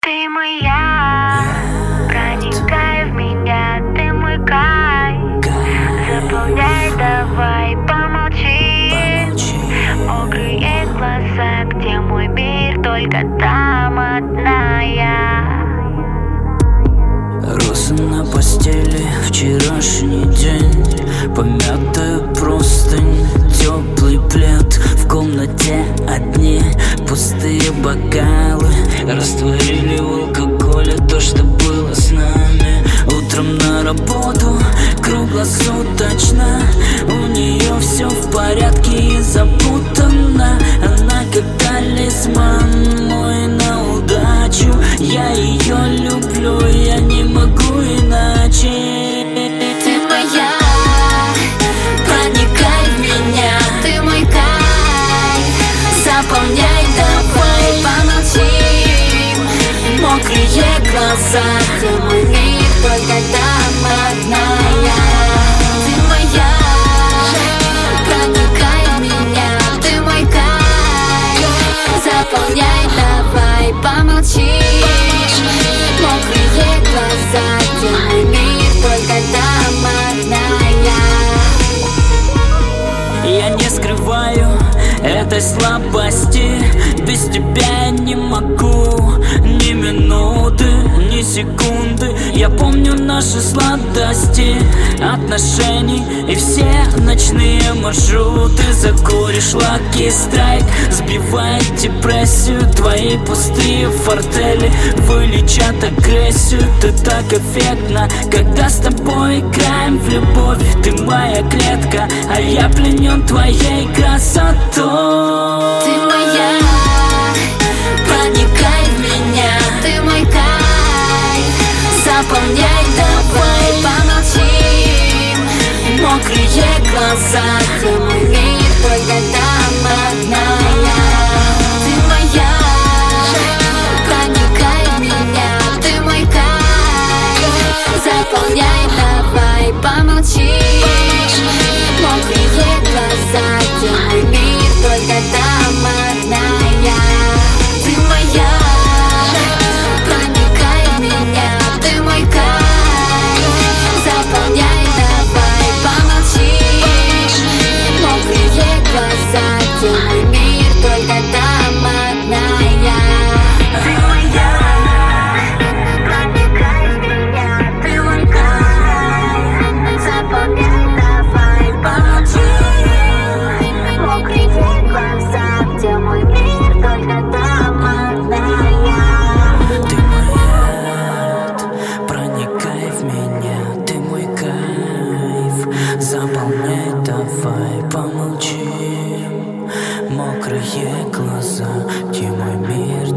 Ты моя, проникай в меня, ты мой кайф. Заполняй, давай, помолчи. Мокрые глаза, где мой мир, только там одна я. Розы на постели, вчерашний день, помятая простынь, теплый плед. В комнате одни пустые бокалы, растворили в алкоголе то, что было с нами. Утром на работу, круглосуточно, у нее все в порядке и запутано. Она как талисман мой на удачу. Я ее люблю, я не могу иначе. Ты моя, проникай в меня, ты мой кайф. Заполняй, давай, помолчим. Мокрые глаза, где мой мир, только там одна я. Ты моя, проникай в меня, ты мой кайф. Заполняй, давай, помолчим. Мокрые глаза, где мой мир, только там одна я. Я не скрываю этой слабости, без тебя я не могу ни минуты, ни секунды. Я помню наши сладости отношений и все ночные маршруты. Закуришь лаки страйк, сбивает депрессию. Твои пустые фортели вылечат агрессию. Ты так эффектна, когда с тобой играем в любовь. Ты моя клетка, а я пленен твоей красотой. Ты моя, проникай в меня, ты мой кайф. Заполняй, давай, помолчим. Мокрые глаза, где мой мир, только там одна я. Ты моя, проникай в меня, ты мой кайф. Заполняй, давай, помолчим. Мокрые глаза, где мой мир, только там одна я. Ты моя, проникай в меня, ты мой кайф. Заполняй, давай, помолчим. Мокрые глаза, где мой мир, только там одна я. Ты моя, проникай в меня, ты мой кайф. Заполняй, давай, помолчим. Мокрые глаза, где мой мир, только там одна я. Ты моя, проникай в меня, ты мой кайф. Заполняй, давай, помолчим. Мокрые глаза, где мой мир,